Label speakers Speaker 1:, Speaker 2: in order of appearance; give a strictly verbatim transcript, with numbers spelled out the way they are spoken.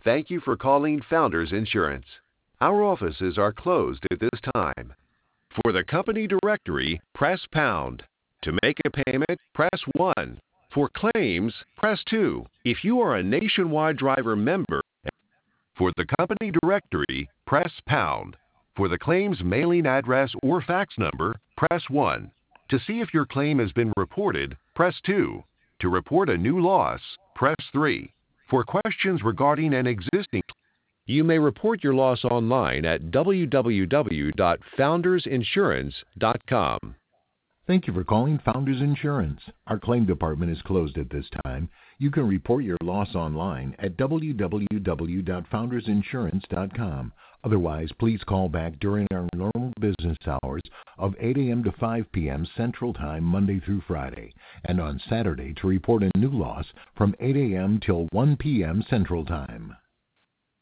Speaker 1: Thank you for calling Founders Insurance. Our offices are closed at this time. For the company directory, press pound. To make a payment, press one. For claims, press two. If you are a Nationwide Driver member, for the company directory, press pound. For the claim's mailing address or fax number, press one. To see if your claim has been reported, press two. To report a new loss, press three. For questions regarding an existing, you may report your loss online at w w w dot founders insurance dot com.
Speaker 2: Thank you for calling Founders Insurance. Our claim department is closed at this time. You can report your loss online at w w w dot founders insurance dot com. Otherwise, please call back during our normal business hours of eight a.m. to five p.m. Central Time, Monday through Friday, and on Saturday to report a new loss from eight a.m. till one p.m. Central Time.